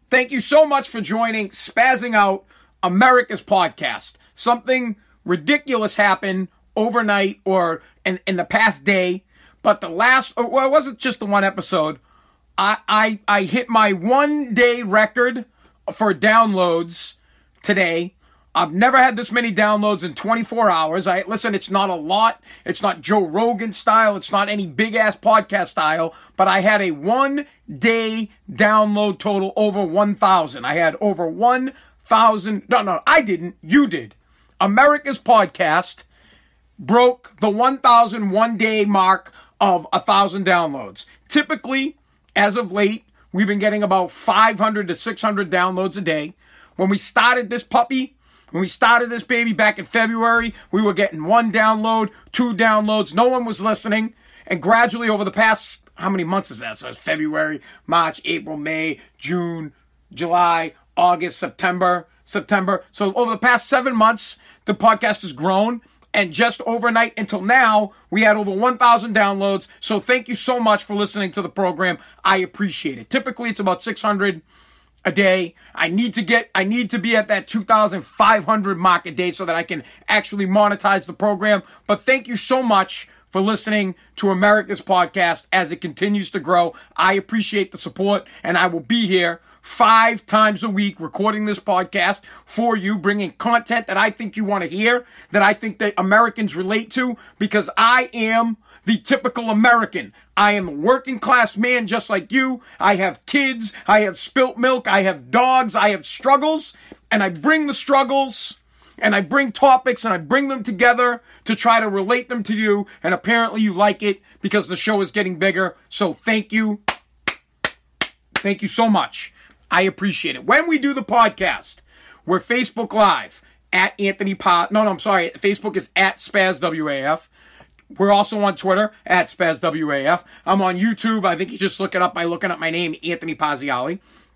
Thank you so much for joining Spazzing Out, America's podcast. Something ridiculous happened overnight or in the past day, but it wasn't just the one episode. I hit my 1-day record for downloads today. I've never had this many downloads in 24 hours. Listen, it's not a lot. It's not Joe Rogan style. It's not any big-ass podcast style. But I had a 1-day download total over 1,000. I had over 1,000. No, I didn't. You did. America's podcast broke the 1,000 one-day mark of 1,000 downloads. Typically, as of late, we've been getting about 500 to 600 downloads a day. When we started this baby back in February, we were getting 1 download, 2 downloads. No one was listening. And gradually over the past, how many months is that? So it's February, March, April, May, June, July, August, September. So over the past 7 months, the podcast has grown. And just overnight until now, we had over 1,000 downloads. So thank you so much for listening to the program. I appreciate it. Typically, it's about 600 a day. I need to be at that 2,500 mark a day so that I can actually monetize the program. But thank you so much for listening to America's podcast as it continues to grow. I appreciate the support, and I will be here 5 times a week recording this podcast for you, bringing content that I think you want to hear, that I think that Americans relate to, because I am the typical American. I am a working class man just like you. I have kids. I have spilt milk. I have dogs. I have struggles. And I bring the struggles and I bring topics and I bring them together to try to relate them to you. And apparently you like it because the show is getting bigger. So thank you. Thank you so much. I appreciate it. When we do the podcast, we're Facebook Live at Anthony Paz. Facebook is at SpazWAF. We're also on Twitter at SpazWAF. I'm on YouTube. I think you just look it up by looking up my name, Anthony Pazziali.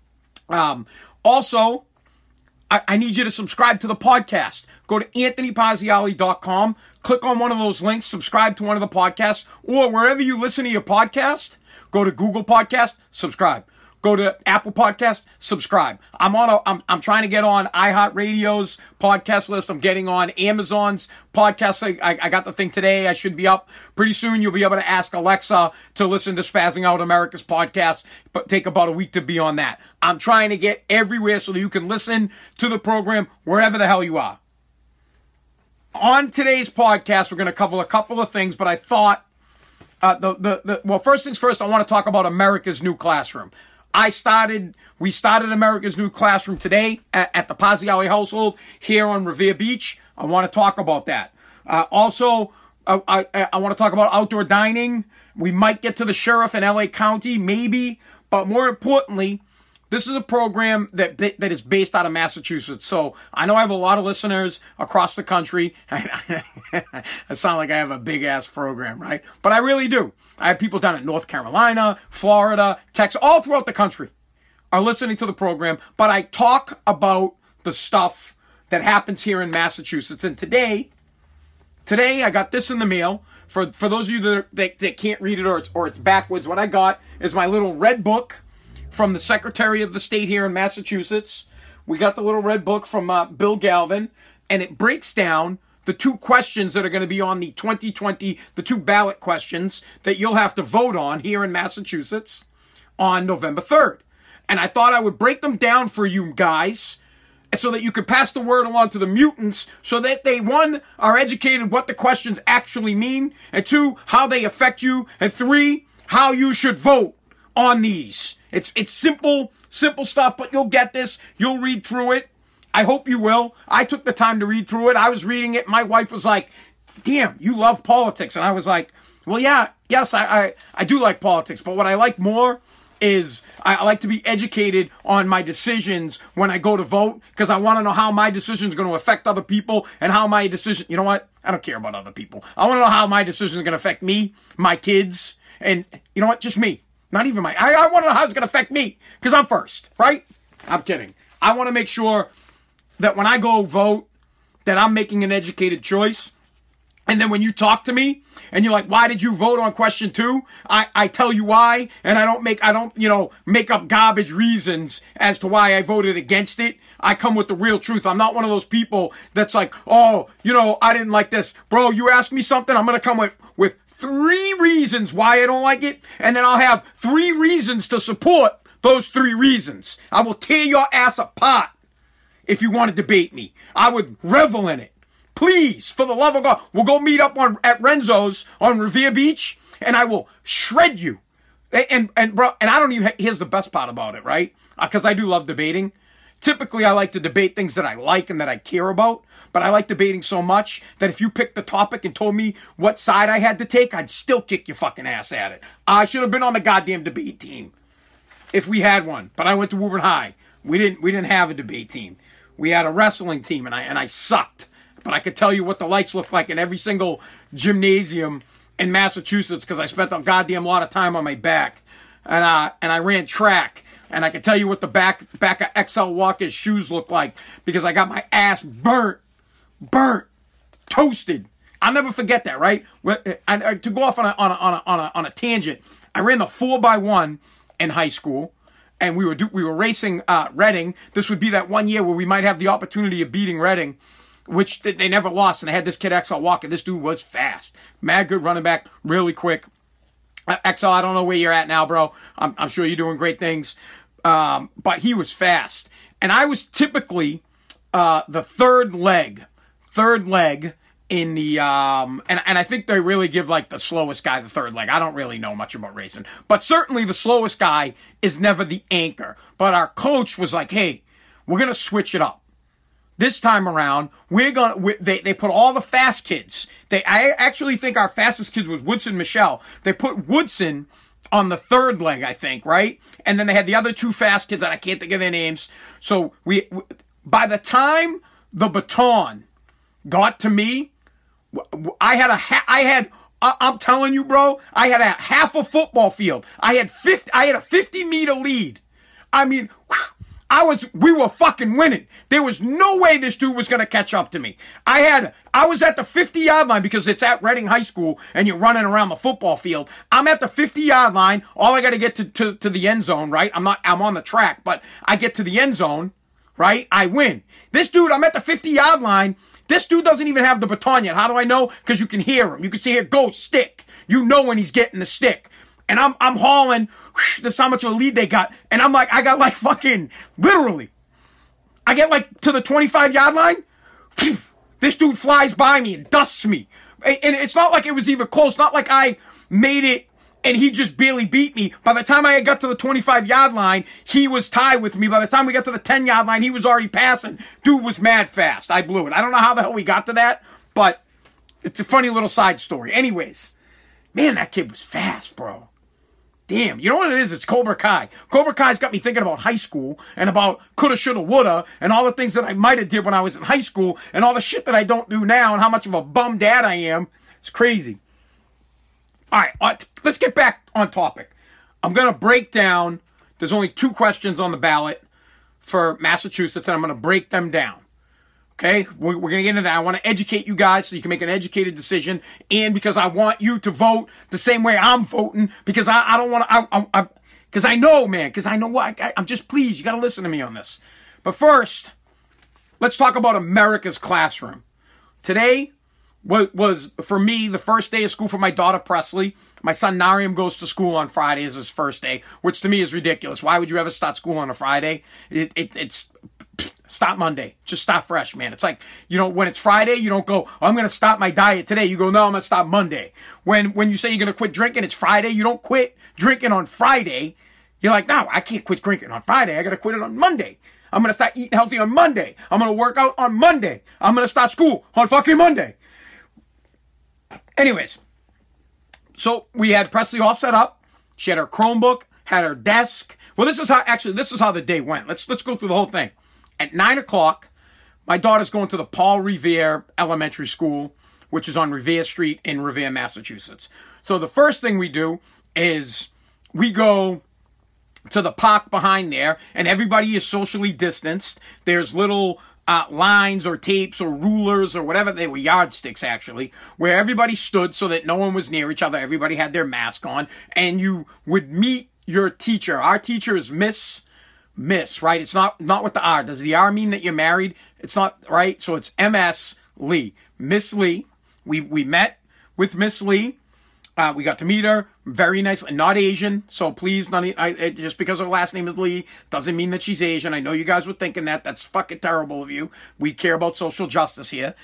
Also, I need you to subscribe to the podcast. Go to AnthonyPazziali.com. Click on one of those links. Subscribe to one of the podcasts. Or wherever you listen to your podcast, go to Google Podcast, subscribe. Go to Apple Podcast, subscribe. I'm trying to get on iHeartRadio's podcast list. I'm getting on Amazon's podcast. I got the thing today. I should be up pretty soon. You'll be able to ask Alexa to listen to Spazzing Out America's podcast, but take about a week to be on that. I'm trying to get everywhere so that you can listen to the program wherever the hell you are. On today's podcast, we're going to cover a couple of things, but I thought, well, first things first, I want to talk about America's New Classroom. We started America's New Classroom today at the Pazziali household here on Revere Beach. I want to talk about that. Also, I want to talk about outdoor dining. We might get to the sheriff in LA County, maybe. But more importantly, this is a program that is based out of Massachusetts. So I know I have a lot of listeners across the country. I sound like I have a big-ass program, right? But I really do. I have people down in North Carolina, Florida, Texas, all throughout the country are listening to the program. But I talk about the stuff that happens here in Massachusetts. And today I got this in the mail. For those of you that can't read it or it's backwards, what I got is my little red book from the Secretary of the State here in Massachusetts. We got the little red book from Bill Galvin, and it breaks down the 2 questions that are going to be on the 2020, the 2 ballot questions that you'll have to vote on here in Massachusetts on November 3rd. And I thought I would break them down for you guys so that you could pass the word along to the mutants so that they, 1, are educated what the questions actually mean, and 2, how they affect you, and 3, how you should vote on these. It's simple stuff, but you'll get this. You'll read through it. I hope you will. I took the time to read through it. I was reading it. My wife was like, damn, you love politics. And I was like, well, yes, I do like politics. But what I like more is I like to be educated on my decisions when I go to vote, because I want to know how my decision is going to affect other people and how my decision, you know what? I don't care about other people. I want to know how my decision is going to affect me, my kids, and you know what? Just me. Not even I want to know how it's going to affect me, because I'm first, right? I'm kidding. I want to make sure that when I go vote, that I'm making an educated choice. And then when you talk to me and you're like, why did you vote on question 2? I tell you why, and I don't make up garbage reasons as to why I voted against it. I come with the real truth. I'm not one of those people that's like, oh, I didn't like this. Bro, you ask me something, I'm going to come with 3 reasons why I don't like it, and then I'll have 3 reasons to support those 3 reasons. I will tear your ass apart if you want to debate me. I would revel in it. Please, for the love of God, we'll go meet up at Renzo's on Revere Beach, and I will shred you. And bro, and I don't even, here's the best part about it, right? Because I do love debating. Typically, I like to debate things that I like and that I care about, but I like debating so much that if you picked the topic and told me what side I had to take, I'd still kick your fucking ass at it. I should have been on the goddamn debate team if we had one, but I went to Woburn High. We didn't have a debate team. We had a wrestling team, and I sucked. But I could tell you what the lights look like in every single gymnasium in Massachusetts because I spent a goddamn lot of time on my back. And I ran track. And I could tell you what the back of XL Walker's shoes look like because I got my ass burnt, toasted. I'll never forget that, right? To go off on a tangent, I ran the 4x1 in high school. And we were racing Reading. This would be that one year where we might have the opportunity of beating Reading, which they never lost. And I had this kid, XL Walker. This dude was fast. Mad good running back, really quick. XL, I don't know where you're at now, bro. I'm sure you're doing great things. But he was fast. And I was typically the third leg in the and I think they really give like the slowest guy the third leg. I don't really know much about racing. But certainly the slowest guy is never the anchor. But our coach was like, hey, we're going to switch it up. This time around, they put all the fast kids. I actually think our fastest kid was Woodson Michelle. They put Woodson on the third leg, I think, right? And then they had the other 2 fast kids that I can't think of their names. So by the time the baton got to me, I'm telling you, bro, I had a half a football field. I had a 50-meter lead. I mean, we were fucking winning. There was no way this dude was going to catch up to me. I was at the 50-yard line because it's at Reading High School and you're running around the football field. I'm at the 50-yard line. All I got to get to the end zone, right? I'm on the track, but I get to the end zone, right? I win. This dude, I'm at the 50-yard line. This dude doesn't even have the baton yet. How do I know? Because you can hear him. You can see it go stick. You know when he's getting the stick. And I'm hauling. That's how much of a lead they got. And I'm like, I got like fucking, literally. I get like to the 25-yard line. This dude flies by me and dusts me. And it's not like it was even close. Not like I made it and he just barely beat me. By the time I got to the 25-yard line, he was tied with me. By the time we got to the 10-yard line, he was already passing. Dude was mad fast. I blew it. I don't know how the hell we got to that, but it's a funny little side story. Anyways, man, that kid was fast, bro. Damn, you know what it is? It's Cobra Kai. Cobra Kai's got me thinking about high school and about coulda, shoulda, woulda and all the things that I might have did when I was in high school and all the shit that I don't do now and how much of a bum dad I am. It's crazy. All right, let's get back on topic. I'm going to break down. There's only 2 questions on the ballot for Massachusetts, and I'm going to break them down. Okay, we're going to get into that. I want to educate you guys so you can make an educated decision, and because I want you to vote the same way I'm voting, because I don't want to, because I know, man, because I know what, I'm just, please, you got to listen to me on this. But first, let's talk about America's classroom. Today was, for me, the first day of school for my daughter, Presley. My son, Nariam, goes to school on Friday as his first day, which to me is ridiculous. Why would you ever start school on a Friday? It's start Monday. Just start fresh, man. It's like, when it's Friday, you don't go, I'm going to stop my diet today. You go, no, I'm going to start Monday. When you say you're going to quit drinking, it's Friday. You don't quit drinking on Friday. You're like, no, I can't quit drinking on Friday. I got to quit it on Monday. I'm going to start eating healthy on Monday. I'm going to work out on Monday. I'm going to start school on fucking Monday. Anyways, so we had Presley all set up. She had her Chromebook, had her desk. Well, this is how the day went. Let's go through the whole thing. At 9 o'clock, my daughter's going to the Paul Revere Elementary School, which is on Revere Street in Revere, Massachusetts. So the first thing we do is we go to the park behind there, and everybody is socially distanced. There's little lines or tapes or rulers or whatever. They were yardsticks, actually, where everybody stood so that no one was near each other. Everybody had their mask on, and you would meet your teacher. Our teacher is Miss, right? It's not with the R. Does the R mean that you're married? It's not, right? So it's MS Lee. Miss Lee. We met with Miss Lee. We got to meet her. Very nice. Not Asian. So please, just because her last name is Lee doesn't mean that she's Asian. I know you guys were thinking that. That's fucking terrible of you. We care about social justice here.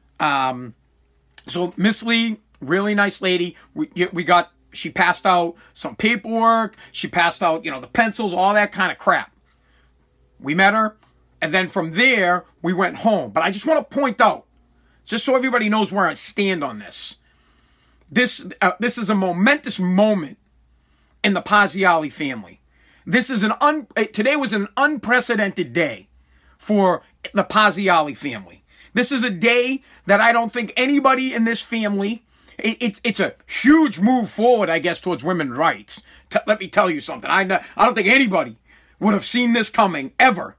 So Miss Lee, really nice lady. She passed out some paperwork. She passed out, the pencils, all that kind of crap. We met her. And then from there, we went home. But I just want to point out, just so everybody knows where I stand on this. This is a momentous moment in the Pazziali family. Today was an unprecedented day for the Pazziali family. This is a day that I don't think anybody in this family, it's a huge move forward, I guess, towards women's rights. Let me tell you something. I don't think anybody would have seen this coming ever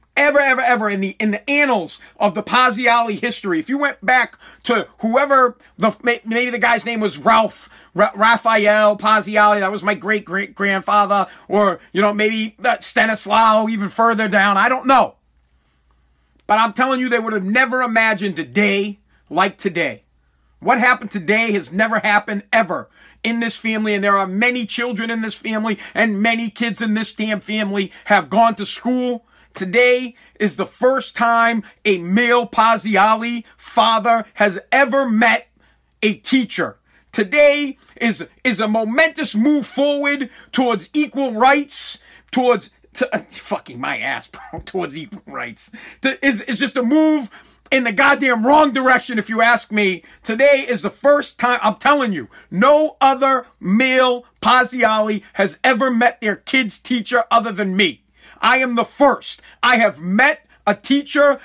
in the annals of the Pazziali history. If you went back to whoever, maybe the guy's name was Raphael Pazziali, that was my great-great-grandfather, or, maybe Stanislao, even further down, I don't know. But I'm telling you, they would have never imagined a day like today. What happened today has never happened ever in this family, and there are many children in this family, and many kids in this damn family have gone to school. Today is the first time a male Pazziali father has ever met a teacher. Today is a momentous move forward towards equal rights, fucking my ass, bro, towards equal rights. It's just a move in the goddamn wrong direction, if you ask me. Today is the first time, I'm telling you, no other male Pazziali has ever met their kid's teacher other than me. I am the first. I have met a teacher.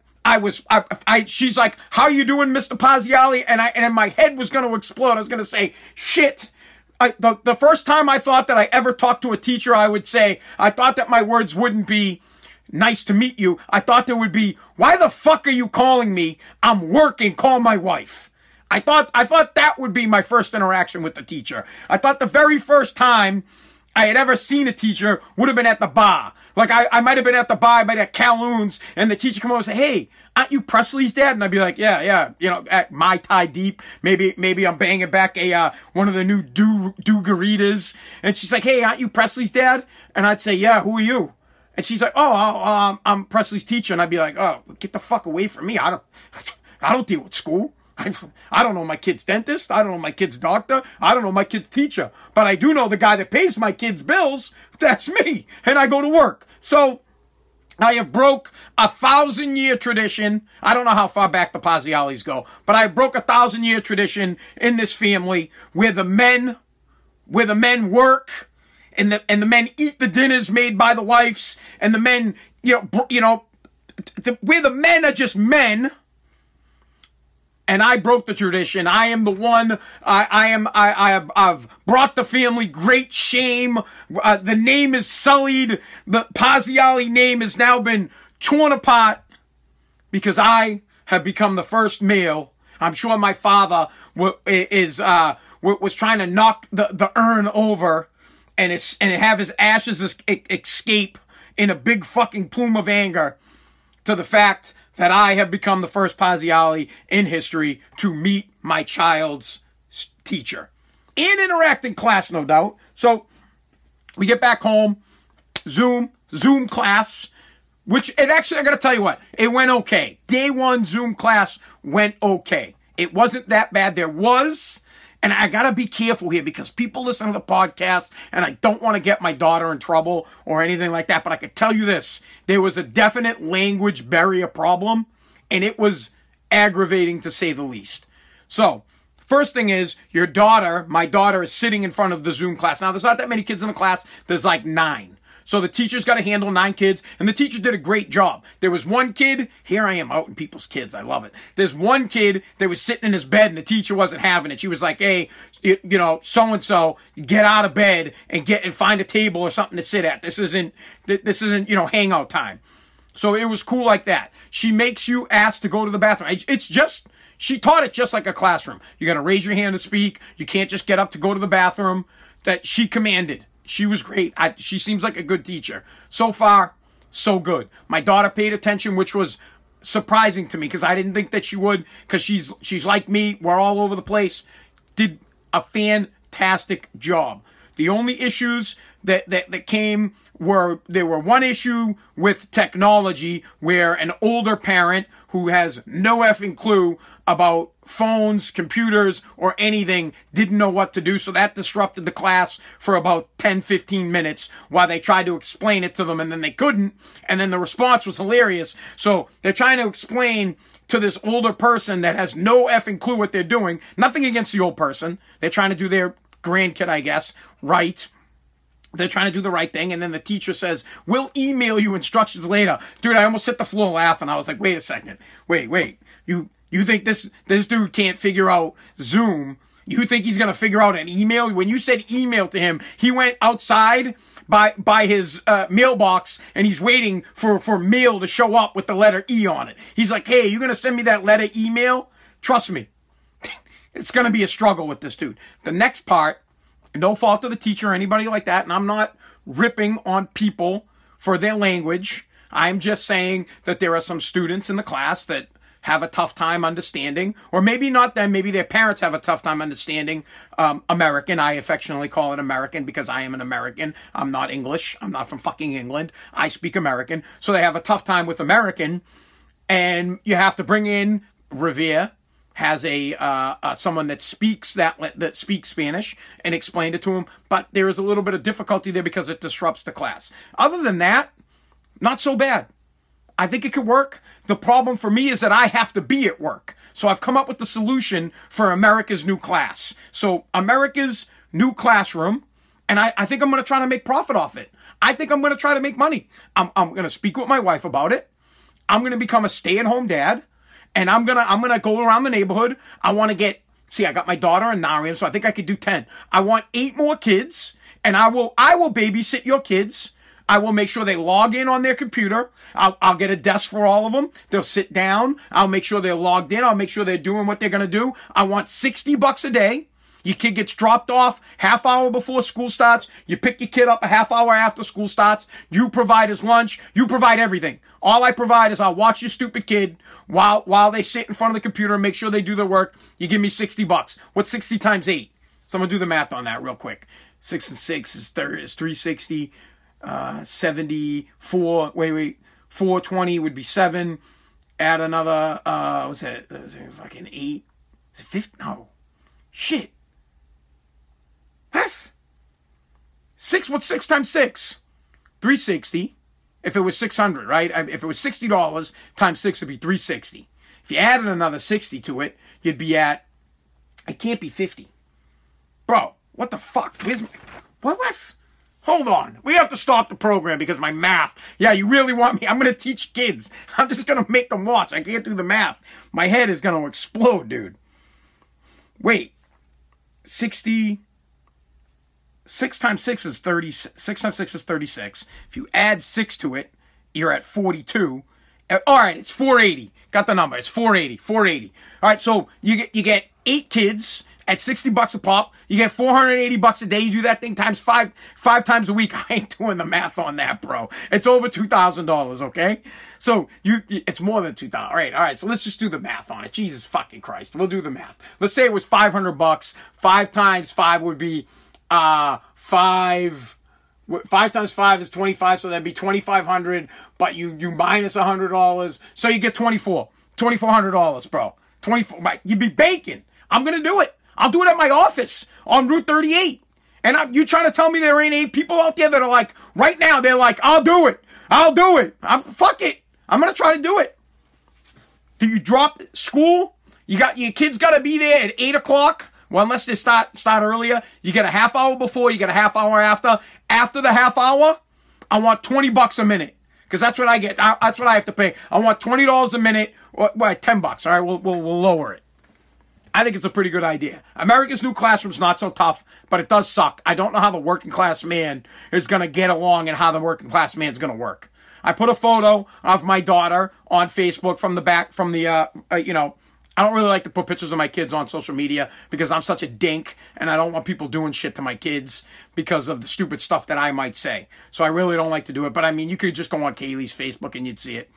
She's like, "How you doing, Mr. Pazziali?" And my head was going to explode. I was going to say, "Shit." The first time I thought that I ever talked to a teacher, I would say, I thought that my words wouldn't be, "Nice to meet you." I thought there would be, "Why the fuck are you calling me? I'm working. Call my wife." I thought that would be my first interaction with the teacher. I thought the very first time I had ever seen a teacher would have been at the bar. Like, I might have been at the bar, I might have Calhoun's, and the teacher come over and say, "Hey, aren't you Presley's dad?" And I'd be like, yeah, at Mai Tai Deep, maybe I'm banging back one of the new Dugaritas, and she's like, "Hey, aren't you Presley's dad?" And I'd say, "Yeah, who are you?" And she's like, "Oh, I'm Presley's teacher." And I'd be like, "Oh, get the fuck away from me. I don't deal with school. I don't know my kid's dentist. I don't know my kid's doctor. I don't know my kid's teacher. But I do know the guy that pays my kid's bills. That's me. And I go to work." So I have broke 1,000-year tradition. I don't know how far back the Pazzialis go, but I broke 1,000-year tradition in this family where the men work and the men eat the dinners made by the wives, and the men, where the men are just men. And I broke the tradition. I am the one. I've brought the family great shame. The name is sullied. The Pazziali name has now been torn apart because I have become the first male. I'm sure my father was trying to knock the urn over and have his ashes escape in a big fucking plume of anger to the fact that I have become the first Pazziali in history to meet my child's teacher. And interact in class, no doubt. So we get back home, Zoom class, which I got to tell you what, it went okay. Day one Zoom class went okay. It wasn't that bad. There was, and I got to be careful here because people listen to the podcast and I don't want to get my daughter in trouble or anything like that. But I could tell you this, there was a definite language barrier problem and it was aggravating to say the least. So first thing is my daughter is sitting in front of the Zoom class. Now there's not that many kids in the class. There's like 9. So the teacher's got to handle 9 kids, and the teacher did a great job. There was one kid, here I am outing people's kids, I love it. There's one kid that was sitting in his bed, and the teacher wasn't having it. She was like, "Hey, so-and-so, get out of bed and find a table or something to sit at. This isn't hangout time." So it was cool like that. She makes you ask to go to the bathroom. It's just, she taught it just like a classroom. You got to raise your hand to speak. You can't just get up to go to the bathroom. That she commanded. She was great. She seems like a good teacher. So far, so good. My daughter paid attention, which was surprising to me because I didn't think that she would, because she's like me. We're all over the place. Did a fantastic job. The only issues that came were, there were one issue with technology where an older parent who has no effing clue about phones, computers, or anything didn't know what to do. So that disrupted the class for about 10, 15 minutes while they tried to explain it to them, and then they couldn't. And then the response was hilarious. So they're trying to explain to this older person that has no effing clue what they're doing. Nothing against the old person. They're trying to do their grandkid, I guess, right. They're trying to do the right thing, and then the teacher says, we'll email you instructions later. Dude, I almost hit the floor laughing. I was like, wait a second. Wait. You think this dude can't figure out Zoom? You think he's going to figure out an email? When you said email to him, he went outside by his mailbox, and he's waiting for mail to show up with the letter E on it. He's like, hey, you going to send me that letter email? Trust me. It's going to be a struggle with this dude. The next part, no fault of the teacher or anybody like that, and I'm not ripping on people for their language. I'm just saying that there are some students in the class that have a tough time understanding, or maybe not them, maybe their parents have a tough time understanding American. I affectionately call it American because I am an American. I'm not English. I'm not from fucking England. I speak American. So they have a tough time with American, and you have to bring in Revere, has someone that speaks that speaks Spanish, and explained it to him. But there is a little bit of difficulty there because it disrupts the class. Other than that, not so bad. I think it could work. The problem for me is that I have to be at work. So I've come up with the solution for America's New Class. So America's New Classroom, and I think I'm going to try to make profit off it. I think I'm going to try to make money. I'm going to speak with my wife about it. I'm going to become a stay-at-home dad, and I'm going to go around the neighborhood. I want to get, I got my daughter and Nariam, so I think I could do 10. I want 8 more kids, and I will babysit your kids. I will make sure they log in on their computer. I'll get a desk for all of them. They'll sit down. I'll make sure they're logged in. I'll make sure they're doing what they're going to do. I want $60 a day. Your kid gets dropped off half hour before school starts. You pick your kid up a half hour after school starts. You provide his lunch. You provide everything. All I provide is I'll watch your stupid kid while they sit in front of the computer and make sure they do their work. You give me $60. What's 60 times 8? So I'm going to do the math on that real quick. 6 and 6 is 360. 74, 420 would be 7. Add another, what's that? Fucking 8. Is it 50? No. Shit. What? 6, what's 6 times 6? 360. If it was 600, right? If it was $60 times 6, it'd be 360. If you added another 60 to it, you'd be at, it can't be 50. Bro, what the fuck? Where's my, what? Hold on. We have to stop the program because my math. Yeah, you really want me? I'm going to teach kids. I'm just going to make them watch. I can't do the math. My head is going to explode, dude. Wait. 60. 6 times 6 is 30. 6 times 6 is 36. If you add 6 to it, you're at 42. All right, it's 480. Got the number. It's 480. 480. All right, so you get 8 kids at $60 a pop. You get $480 a day. You do that thing times five times a week. I ain't doing the math on that, bro. It's over $2,000, okay? So it's more than $2,000. All right. So let's just do the math on it. Jesus fucking Christ. We'll do the math. Let's say it was $500. 5 times 5 would be 5 times 5 is 25, so that'd be $2,500. But you minus $100, so you get $2,400, bro. 24. You'd be baking. I'm gonna do it. I'll do it at my office on Route 38. And you trying to tell me there ain't 8 people out there that are like, right now, they're like, I'll do it. Fuck it. I'm going to try to do it. Do you drop school? Your kids got to be there at 8 o'clock. Well, unless they start earlier. You get a half hour before, you get a half hour after. After the half hour, I want $20 a minute. Because that's what I get. That's what I have to pay. I want $20 a minute. Or $10. All right, we'll lower it. I think it's a pretty good idea. America's New Classroom's not so tough, but it does suck. I don't know how the working class man is going to get along and how the working class man's going to work. I put a photo of my daughter on Facebook from the back, from the, I don't really like to put pictures of my kids on social media because I'm such a dink and I don't want people doing shit to my kids because of the stupid stuff that I might say. So I really don't like to do it. But I mean, you could just go on Kaylee's Facebook and you'd see it.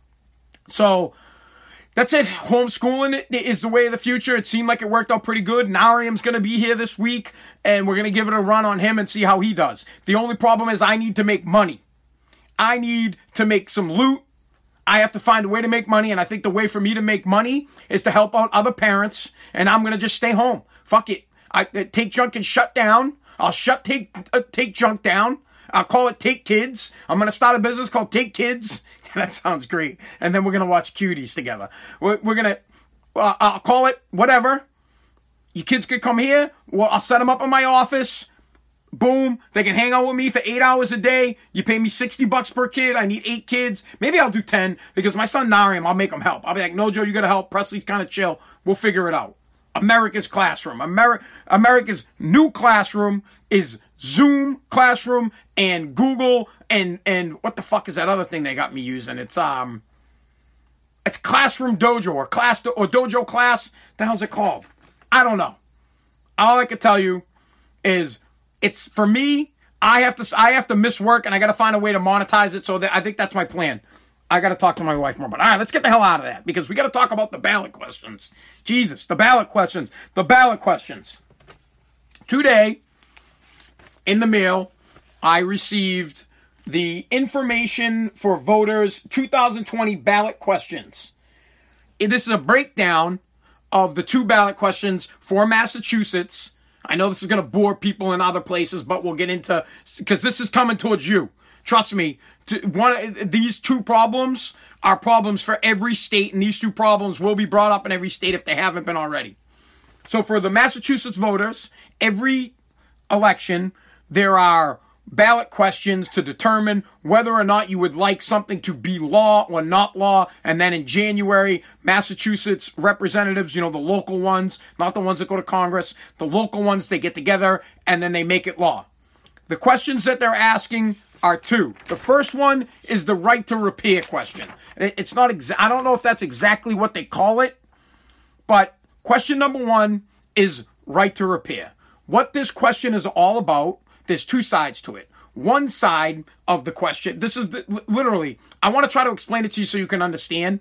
So that's it. Homeschooling is the way of the future. It seemed like it worked out pretty good. Nariam's going to be here this week and we're going to give it a run on him and see how he does. The only problem is I need to make money. I need to make some loot. I have to find a way to make money, and I think the way for me to make money is to help out other parents, and I'm going to just stay home. Fuck it. Take Junk and shut down. I'll Take Junk down. I'll call it Take Kids. I'm going to start a business called Take Kids. That sounds great. And then we're going to watch Cuties together. We're going to, I'll call it whatever. You kids could come here. Well, I'll set them up in my office. Boom. They can hang out with me for 8 hours a day. You pay me $60 per kid. I need 8 kids. Maybe I'll do 10 because my son Nariam, I'll make him help. I'll be like, no, Joe, you got to help. Presley's kind of chill. We'll figure it out. America's classroom. America's new classroom is Zoom classroom and Google and what the fuck is that other thing they got me using? It's Classroom Dojo or Dojo Class. The hell's it called? I don't know. All I can tell you is it's for me. I have to miss work and I got to find a way to monetize it. So that I think that's my plan. I got to talk to my wife more. But all right, let's get the hell out of that because we got to talk about the ballot questions. Jesus, the ballot questions. The ballot questions. Today, in the mail, I received the information for voters 2020 ballot questions. This is a breakdown of the 2 ballot questions for Massachusetts. I know this is going to bore people in other places, but we'll get into, because this is coming towards you. Trust me, these 2 problems are problems for every state, and these 2 problems will be brought up in every state if they haven't been already. So for the Massachusetts voters, every election, there are ballot questions to determine whether or not you would like something to be law or not law. And then in January, Massachusetts representatives, the local ones, not the ones that go to Congress, the local ones, they get together and then they make it law. The questions that they're asking are 2. The first one is the right to repair question. It's not I don't know if that's exactly what they call it, but question number 1 is right to repair. What this question is all about, there's 2 sides to it. One side of the question, this is literally, I want to try to explain it to you so you can understand.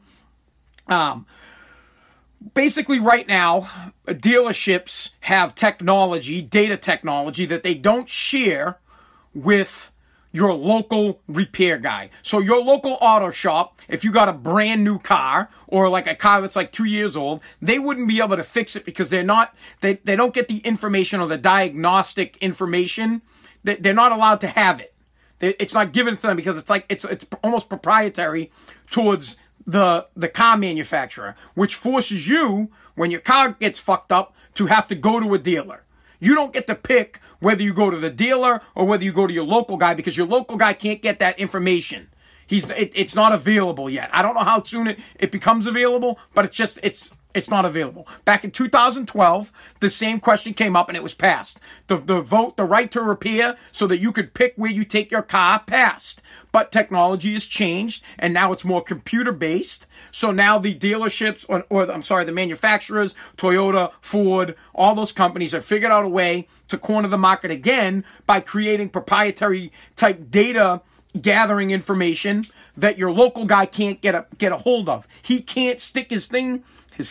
Basically right now, dealerships have technology, data technology that they don't share with your local repair guy. So your local auto shop, if you got a brand new car or like a car that's like 2 years old, they wouldn't be able to fix it because they don't get the information or the diagnostic information. They're not allowed to have it. It's not given to them because it's almost proprietary towards the car manufacturer, which forces you, when your car gets fucked up, to have to go to a dealer. You don't get to pick whether you go to the dealer or whether you go to your local guy because your local guy can't get that information. It's not available yet. I don't know how soon it becomes available, but it's not available. Back in 2012, the same question came up and it was passed. The right to repair so that you could pick where you take your car passed. But technology has changed and now it's more computer based. So now the dealerships the manufacturers, Toyota, Ford, all those companies have figured out a way to corner the market again by creating proprietary type data gathering information that your local guy can't get a hold of. He can't stick his thing.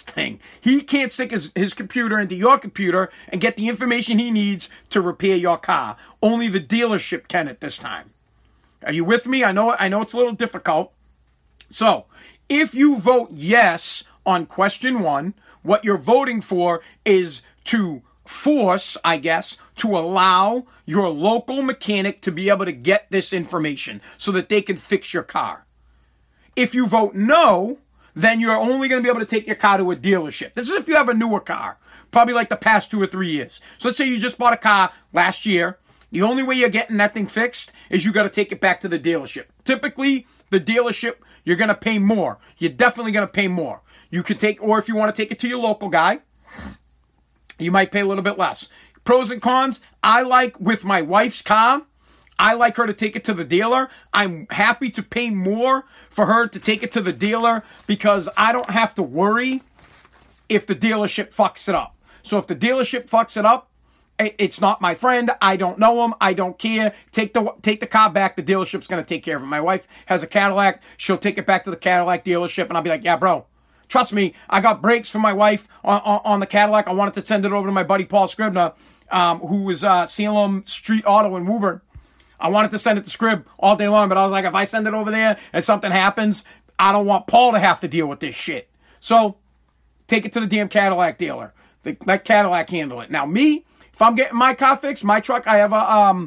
He can't stick his computer into your computer and get the information he needs to repair your car. Only the dealership can at this time. Are you with me? I know it's a little difficult. So, if you vote yes on question 1, what you're voting for is to force, I guess, to allow your local mechanic to be able to get this information so that they can fix your car. If you vote no, then you're only going to be able to take your car to a dealership. This is if you have a newer car, probably like the past 2 or 3 years. So let's say you just bought a car last year. The only way you're getting that thing fixed is you got to take it back to the dealership. Typically, the dealership, you're going to pay more. You're definitely going to pay more. You can or if you want to take it to your local guy, you might pay a little bit less. Pros and cons, with my wife's car, I like her to take it to the dealer. I'm happy to pay more for her to take it to the dealer because I don't have to worry if the dealership fucks it up. So if the dealership fucks it up, it's not my friend. I don't know him. I don't care. Take the car back. The dealership's going to take care of it. My wife has a Cadillac. She'll take it back to the Cadillac dealership, and I'll be like, yeah, bro. Trust me, I got brakes for my wife on the Cadillac. I wanted to send it over to my buddy Paul Scribner, who was Salem Street Auto in Woburn. I wanted to send it to Scrib all day long, but I was like, if I send it over there and something happens, I don't want Paul to have to deal with this shit. So take it to the damn Cadillac dealer. Let Cadillac handle it. Now me, if I'm getting my car fixed, my truck, I have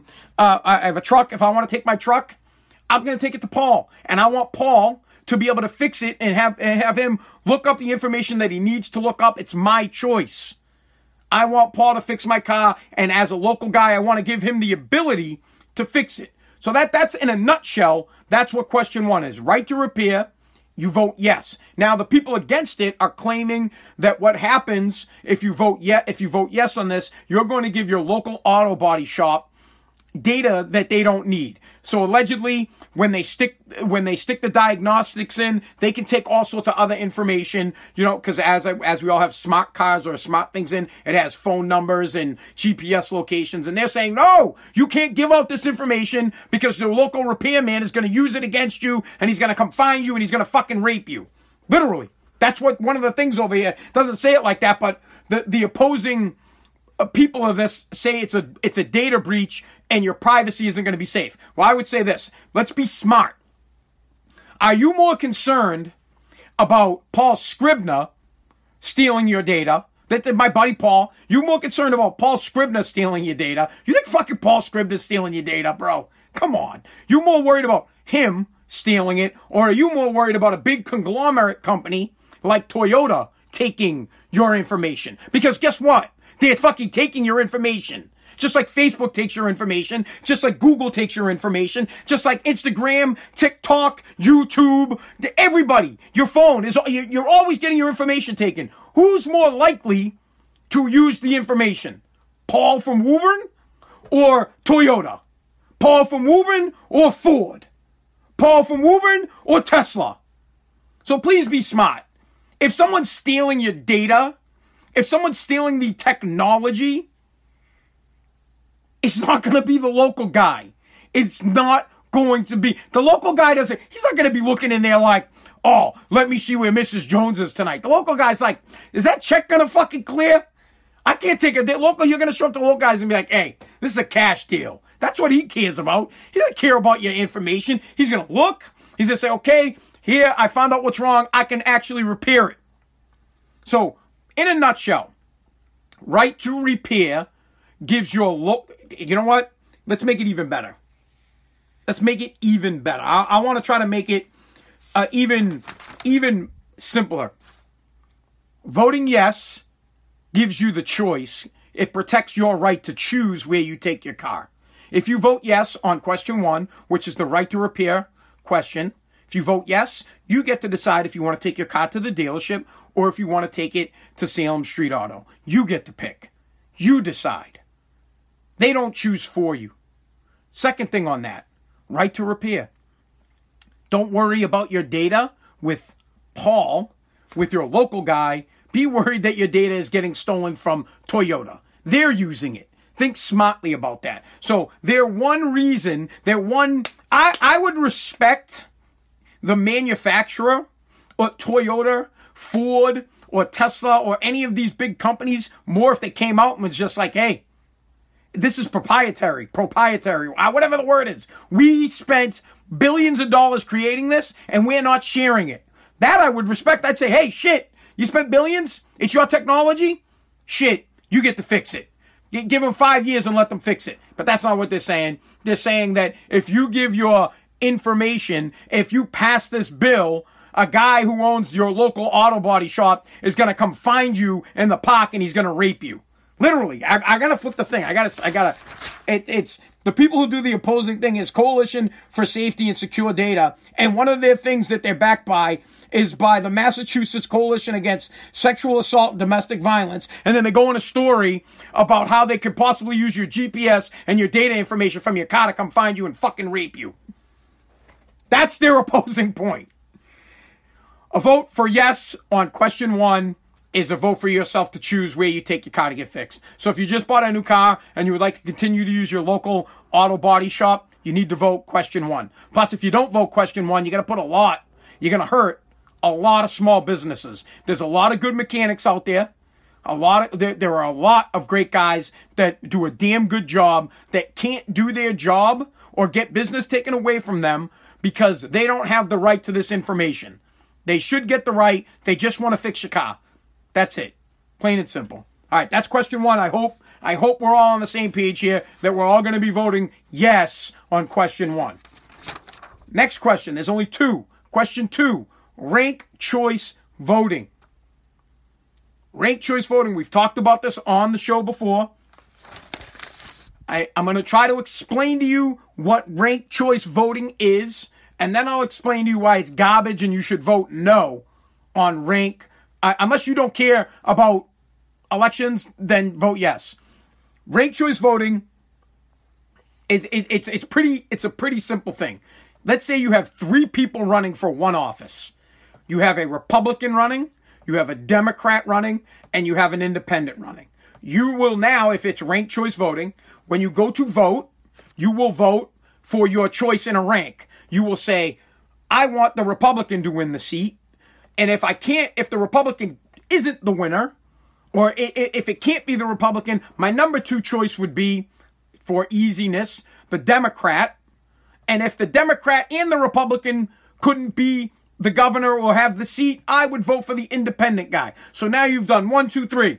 a truck. If I want to take my truck, I'm going to take it to Paul, and I want Paul to be able to fix it and have him look up the information that he needs to look up. It's my choice. I want Paul to fix my car, and as a local guy, I want to give him the ability to fix it. So that's in a nutshell, that's what question 1 is. Right to repair, you vote yes. Now, the people against it are claiming that what happens if you vote yes on this, you're going to give your local auto body shop data that they don't need. So allegedly, when they stick the diagnostics in, they can take all sorts of other information, because as we all have smart cars or smart things in, it has phone numbers and GPS locations, and they're saying, no, you can't give out this information because the local repairman is going to use it against you, and he's going to come find you, and he's going to fucking rape you. Literally. That's what one of the things over here doesn't say it like that, but the opposing people of this say it's a data breach and your privacy isn't going to be safe. Well, I would say this. Let's be smart. Are you more concerned about Paul Scribner stealing your data? That's my buddy Paul. You more concerned about Paul Scribner stealing your data? You think fucking Paul Scribner's stealing your data, bro? Come on. You more worried about him stealing it, or are you more worried about a big conglomerate company like Toyota taking your information? Because guess what? They're fucking taking your information. Just like Facebook takes your information, just like Google takes your information, just like Instagram, TikTok, YouTube, everybody, your phone you're always getting your information taken. Who's more likely to use the information? Paul from Woburn or Toyota? Paul from Woburn or Ford? Paul from Woburn or Tesla? So please be smart. If someone's stealing your data, if someone's stealing the technology, it's not going to be the local guy. It's not going to be. The local guy he's not going to be looking in there like, oh, let me see where Mrs. Jones is tonight. The local guy's like, is that check going to fucking clear? I can't take a local. You're going to show up to local guys and be like, hey, this is a cash deal. That's what he cares about. He doesn't care about your information. He's going to look. He's going to say, okay, here, I found out what's wrong. I can actually repair it. So, in a nutshell, right to repair gives you you know what? Let's make it even better. Let's make it even better. I want to try to make it even simpler. Voting yes gives you the choice. It protects your right to choose where you take your car. If you vote yes on question 1, which is the right to repair question, if you vote yes, you get to decide if you want to take your car to the dealership or if you want to take it to Salem Street Auto. You get to pick. You decide. They don't choose for you. Second thing on that, right to repair. Don't worry about your data with Paul, with your local guy. Be worried that your data is getting stolen from Toyota. They're using it. Think smartly about that. So I would respect the manufacturer or Toyota, Ford, or Tesla, or any of these big companies more if they came out and was just like, hey, this is proprietary, whatever the word is. We spent billions of dollars creating this, and we're not sharing it. That I would respect. I'd say, hey, shit, you spent billions? It's your technology? Shit, you get to fix it. Give them 5 years and let them fix it. But that's not what they're saying. They're saying that if you give your information, if you pass this bill, a guy who owns your local auto body shop is going to come find you in the park and he's going to rape you. Literally. I got to flip the thing. The people who do the opposing thing is Coalition for Safety and Secure Data. And one of their things that they're backed by is by the Massachusetts Coalition Against Sexual Assault and Domestic Violence. And then they go in a story about how they could possibly use your GPS and your data information from your car to come find you and fucking rape you. That's their opposing point. A vote for yes on question 1 is a vote for yourself to choose where you take your car to get fixed. So if you just bought a new car and you would like to continue to use your local auto body shop, you need to vote question 1. Plus, if you don't vote question 1, you're going to hurt a lot of small businesses. There's a lot of good mechanics out there. There are a lot of great guys that do a damn good job that can't do their job or get business taken away from them because they don't have the right to this information. They should get the right. They just want to fix your car. That's it. Plain and simple. All right, that's question 1. I hope we're all on the same page here, that we're all going to be voting yes on question 1. Next question. There's only 2. Question 2, rank choice voting. Rank choice voting. We've talked about this on the show before. I'm going to try to explain to you what rank choice voting is, and then I'll explain to you why it's garbage and you should vote no on rank. Unless you don't care about elections, then vote yes. Rank choice voting it's a pretty simple thing. Let's say you have 3 people running for one office. You have a Republican running, you have a Democrat running, and you have an independent running. You will now, if it's ranked choice voting, when you go to vote, you will vote for your choice in a rank. You will say, I want the Republican to win the seat. And if the Republican isn't the winner, or if it can't be the Republican, my number 2 choice would be, for easiness, the Democrat. And if the Democrat and the Republican couldn't be the governor or have the seat, I would vote for the independent guy. So now you've done 1, 2, 3.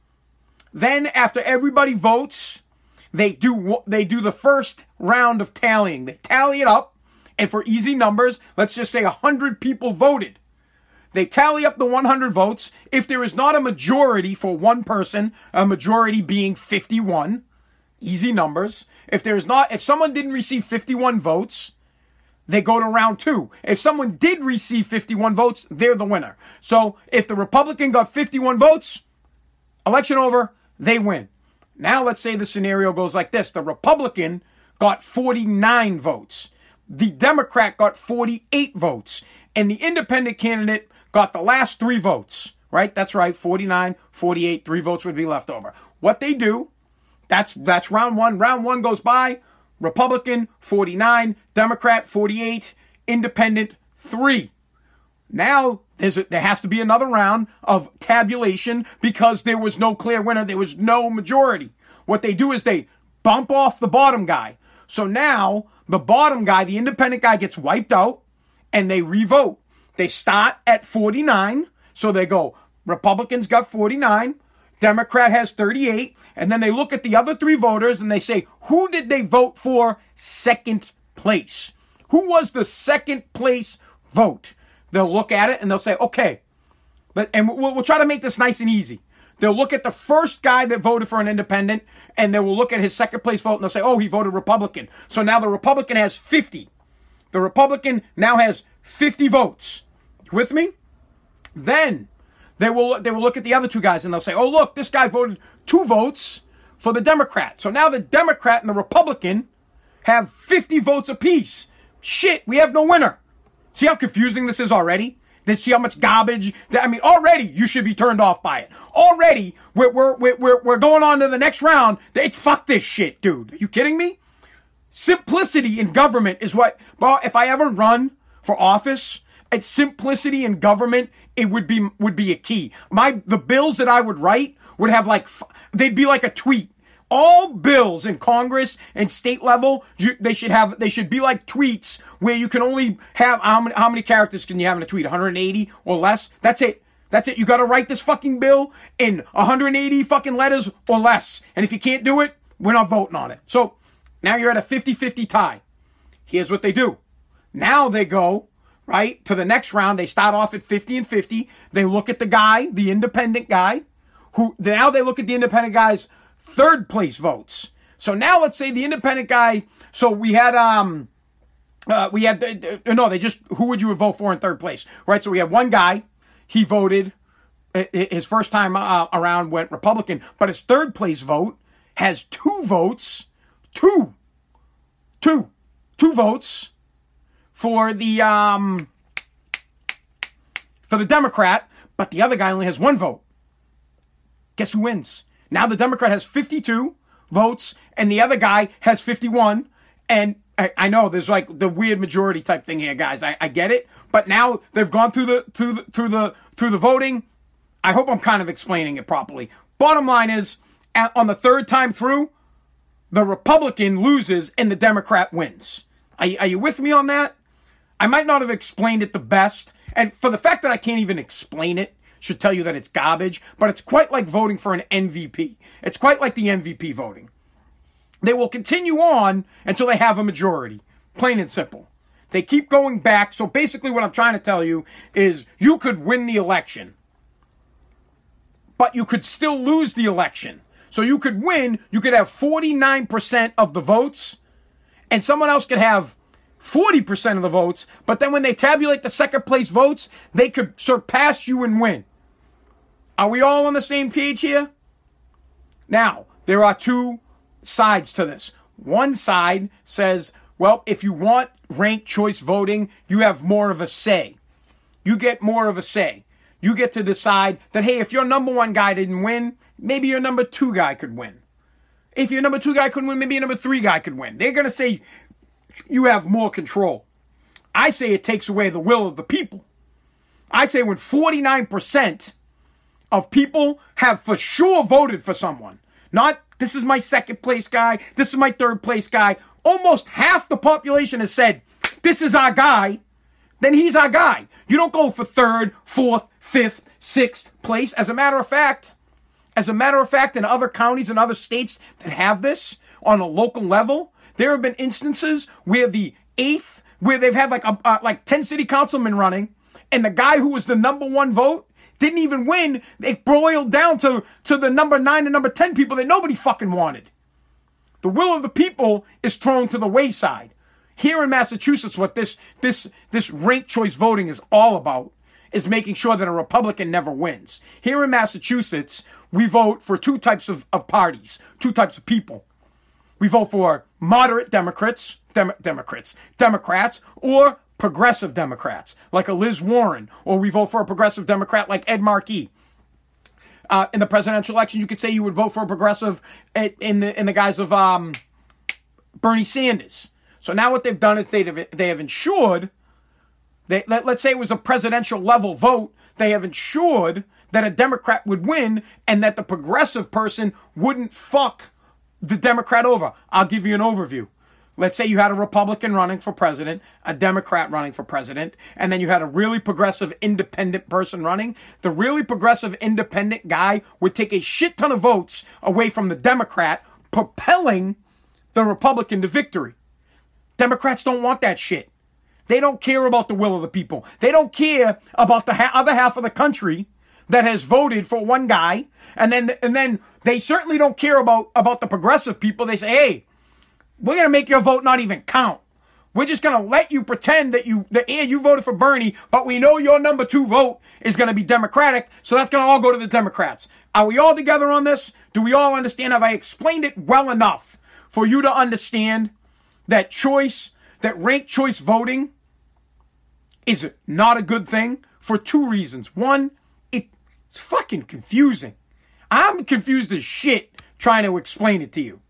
Then after everybody votes, they do the first round of tallying. They tally it up, and for easy numbers, let's just say 100 people voted. They tally up the 100 votes. If there is not a majority for one person, a majority being 51, easy numbers. If someone didn't receive 51 votes, they go to round 2. If someone did receive 51 votes, they're the winner. So if the Republican got 51 votes, election over, they win. Now let's say the scenario goes like this. The Republican got 49 votes. The Democrat got 48 votes. And the independent candidate got the last 3 votes, right? That's right, 49, 48, 3 votes would be left over. What they do, that's round 1. Round 1 goes by, Republican, 49, Democrat, 48, Independent, 3. Now, there has to be another round of tabulation because there was no clear winner, there was no majority. What they do is they bump off the bottom guy. So now, the bottom guy, the independent guy, gets wiped out, and they re-vote. They start at 49, so they go, Republicans got 49, Democrat has 38, and then they look at the other 3 voters and they say, who did they vote for second place? Who was the second place vote? They'll look at it and they'll say, okay, and we'll try to make this nice and easy. They'll look at the first guy that voted for an independent, and they will look at his second place vote and they'll say, oh, he voted Republican. So now the Republican has 50. The Republican now has 50 votes. You with me? Then they will look at the other 2 guys and they'll say, oh, look, this guy voted 2 votes for the Democrat. So now the Democrat and the Republican have 50 votes apiece. Shit, we have no winner. See how confusing this is already? See how much garbage? Already you should be turned off by it. Already we're going on to the next round. It's fuck this shit, dude. Are you kidding me? Simplicity in government is what, well, if I ever run for office, it's simplicity in government. It would be a key. The bills that I would write would have they'd be like a tweet. All bills in Congress and state level, they should be like tweets where you can only have, how many characters can you have in a tweet? 180 or less? That's it. You gotta write this fucking bill in 180 fucking letters or less. And if you can't do it, we're not voting on it. So, now you're at a 50-50 tie. Here's what they do. Now they go, right, to the next round. They start off at 50 and 50. They look at the guy, the independent guy, now they look at the independent guy's third place votes. So now let's say the independent guy. So we had who would you vote for in third place, right? So we had one guy, he voted, his first time around went Republican, but his third place vote has two votes for the Democrat, but the other guy only has one vote. Guess who wins? Now the Democrat has 52 votes and the other guy has 51. And I know there's like the weird majority type thing here, guys. I get it, but now they've gone through the voting. I hope I'm kind of explaining it properly. Bottom line is, on the third time through, the Republican loses and the Democrat wins. Are you with me on that? I might not have explained it the best, and for the fact that I can't even explain it should tell you that it's garbage, but it's quite like voting for an MVP. It's quite like the MVP voting. They will continue on until they have a majority. Plain and simple. They keep going back. So basically what I'm trying to tell you is you could win the election, but you could still lose the election. So you could win, you could have 49% of the votes, and someone else could have 40% of the votes, but then when they tabulate the second place votes, they could surpass you and win. Are we all on the same page here? Now, there are two sides to this. One side says, well, if you want ranked choice voting, you have more of a say. You get more of a say. You get to decide that, hey, if your number one guy didn't win, maybe your number two guy could win. If your number two guy couldn't win, maybe your number three guy could win. They're going to say you have more control. I say it takes away the will of the people. I say when 49% of people have for sure voted for someone, not this is my second place guy, this is my third place guy, almost half the population has said, this is our guy, then he's our guy. You don't go for third, fourth, fifth, sixth place. As a matter of fact, in other counties and other states that have this on a local level, there have been instances where where they've had like 10 city councilmen running, and the guy who was the number one vote didn't even win. They boiled down to the number 9 and number 10 people that nobody fucking wanted. The will of the people is thrown to the wayside. Here in Massachusetts, what this ranked choice voting is all about is making sure that a Republican never wins. Here in Massachusetts, we vote for two types of parties, two types of people. We vote for moderate Democrats, or progressive Democrats, like a Liz Warren, or we vote for a progressive Democrat like Ed Markey. In the presidential election, you could say you would vote for a progressive in the guise of Bernie Sanders. So now what they've done is they have ensured that, let's say it was a presidential level vote, they have ensured that a Democrat would win and that the progressive person wouldn't fuck the Democrat over. I'll give you an overview. Let's say you had a Republican running for president, a Democrat running for president, and then you had a really progressive independent person running. The really progressive independent guy would take a shit ton of votes away from the Democrat, propelling the Republican to victory. Democrats don't want that shit. They don't care about the will of the people. They don't care about the other half of the country that has voted for one guy, and then they certainly don't care about the progressive people. They say, hey, we're going to make your vote not even count. We're just going to let you pretend that you voted for Bernie, but we know your number 2 vote is going to be Democratic, so that's going to all go to the Democrats. Are we all together on this? Do we all understand? Have I explained it well enough for you to understand that ranked choice voting is not a good thing for 2 reasons. One, it's fucking confusing. I'm confused as shit trying to explain it to you.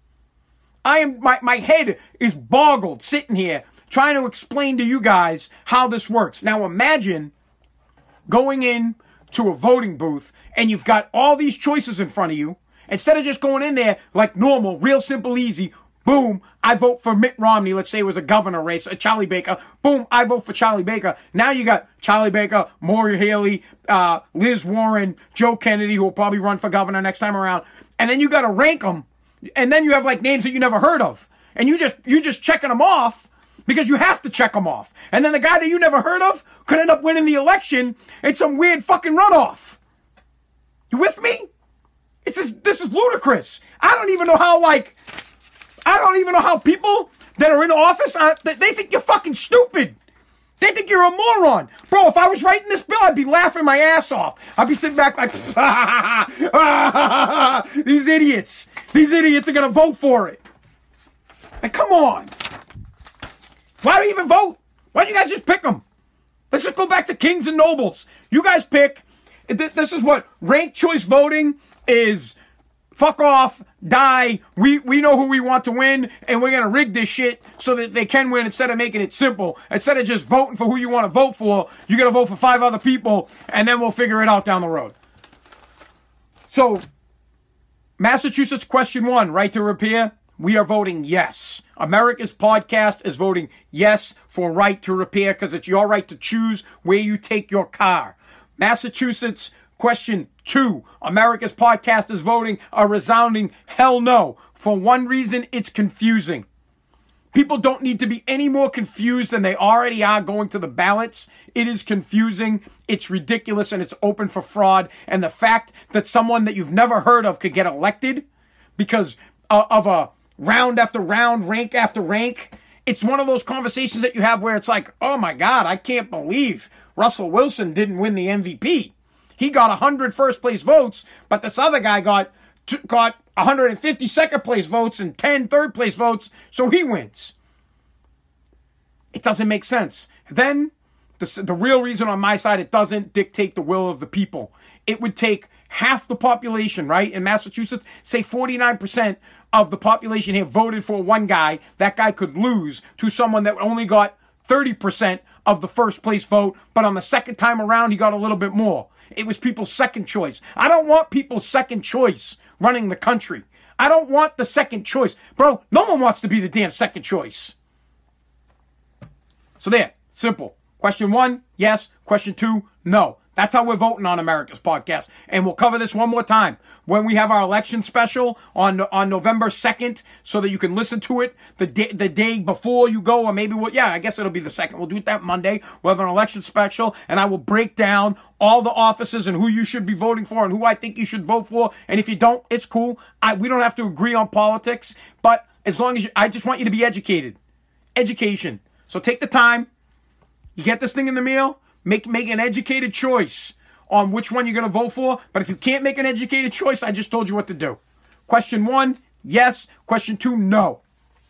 My head is boggled sitting here trying to explain to you guys how this works. Now imagine going in to a voting booth and you've got all these choices in front of you. Instead of just going in there like normal, real simple, easy, boom, I vote for Mitt Romney. Let's say it was a governor race, a Charlie Baker. Boom, I vote for Charlie Baker. Now you got Charlie Baker, Maura Haley, Liz Warren, Joe Kennedy, who will probably run for governor next time around. And then you got to rank them. And then you have like names that you never heard of. And you're just checking them off because you have to check them off. And then the guy that you never heard of could end up winning the election in some weird fucking runoff. You with me? This is ludicrous. I don't even know how, I don't even know how people that are in office, they think you're fucking stupid. They think you're a moron. Bro, if I was writing this bill, I'd be laughing my ass off. I'd be sitting back like, these idiots. These idiots are going to vote for it. Like, come on. Why do you even vote? Why don't you guys just pick them? Let's just go back to kings and nobles. You guys pick. This is what ranked choice voting is. Fuck off, die, we know who we want to win, and we're going to rig this shit so that they can win instead of making it simple. Instead of just voting for who you want to vote for, you're going to vote for 5 other people, and then we'll figure it out down the road. So, Massachusetts question 1, right to repair, we are voting yes. America's podcast is voting yes for right to repair because it's your right to choose where you take your car. Massachusetts question 2, America's podcast is voting a resounding hell no. For one reason, it's confusing. People don't need to be any more confused than they already are going to the ballots. It is confusing, it's ridiculous, and it's open for fraud. And the fact that someone that you've never heard of could get elected because of a round after round, rank after rank, it's one of those conversations that you have where it's like, oh my God, I can't believe Russell Wilson didn't win the MVP. He got 100 first place votes, but this other guy got 150 second place votes and 10 third place votes, so he wins. It doesn't make sense. Then, the real reason on my side, it doesn't dictate the will of the people. It would take half the population, right, in Massachusetts, say 49% of the population here voted for one guy, that guy could lose to someone that only got 30% of the first place vote, but on the second time around, he got a little bit more. It was people's second choice. I don't want people's second choice running the country. I don't want the second choice. Bro, no one wants to be the damn second choice. So there, simple. Question 1, yes. Question 2, no. That's how we're voting on America's podcast. And we'll cover this one more time when we have our election special on November 2nd so that you can listen to it the day before you go, or maybe I guess it'll be the 2nd. We'll do it that Monday. We'll have an election special and I will break down all the offices and who you should be voting for and who I think you should vote for. And if you don't, it's cool. We don't have to agree on politics, but as long as I just want you to be educated. Education. So take the time. You get this thing in the mail. Make an educated choice on which one you're going to vote for. But if you can't make an educated choice, I just told you what to do. Question 1, yes. Question 2, no.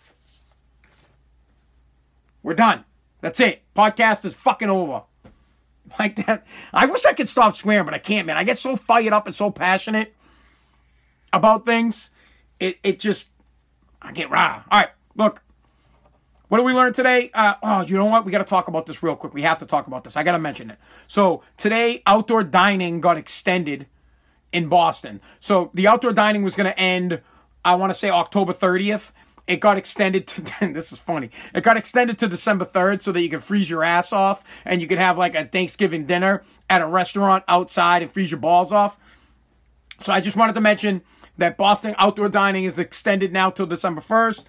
We're done. That's it. Podcast is fucking over. Like that. I wish I could stop swearing, but I can't, man. I get so fired up and so passionate about things. I get raw. All right, look. What did we learn today? You know what? We got to talk about this real quick. We have to talk about this. I got to mention it. So today, outdoor dining got extended in Boston. So the outdoor dining was going to end, I want to say October 30th. It got extended to, this is funny. It got extended to December 3rd so that you can freeze your ass off and you can have like a Thanksgiving dinner at a restaurant outside and freeze your balls off. So I just wanted to mention that Boston outdoor dining is extended now till December 1st.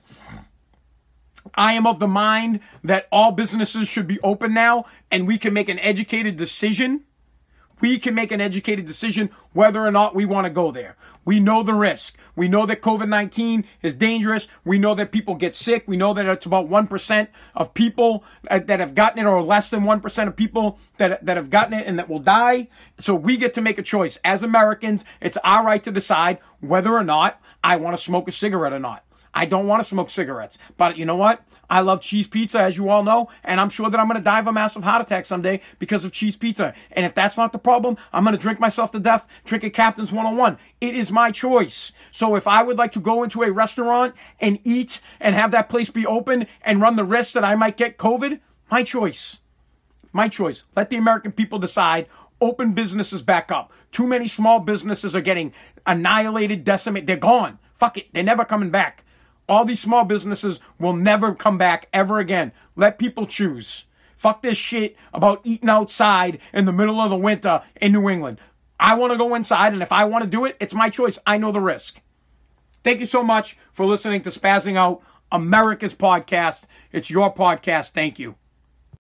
I am of the mind that all businesses should be open now and we can make an educated decision. We can make an educated decision whether or not we want to go there. We know the risk. We know that COVID-19 is dangerous. We know that people get sick. We know that it's about 1% of people that have gotten it, or less than 1% of people that have gotten it and that will die. So we get to make a choice. As Americans, it's our right to decide whether or not I want to smoke a cigarette or not. I don't want to smoke cigarettes, but you know what? I love cheese pizza, as you all know, and I'm sure that I'm going to die of a massive heart attack someday because of cheese pizza. And if that's not the problem, I'm going to drink myself to death, drink a Captain's 101. It is my choice. So if I would like to go into a restaurant and eat and have that place be open and run the risk that I might get COVID, my choice. My choice. Let the American people decide. Open businesses back up. Too many small businesses are getting annihilated, decimated. They're gone. Fuck it. They're never coming back. All these small businesses will never come back ever again. Let people choose. Fuck this shit about eating outside in the middle of the winter in New England. I want to go inside, and if I want to do it, it's my choice. I know the risk. Thank you so much for listening to Spazzing Out, America's podcast. It's your podcast. Thank you.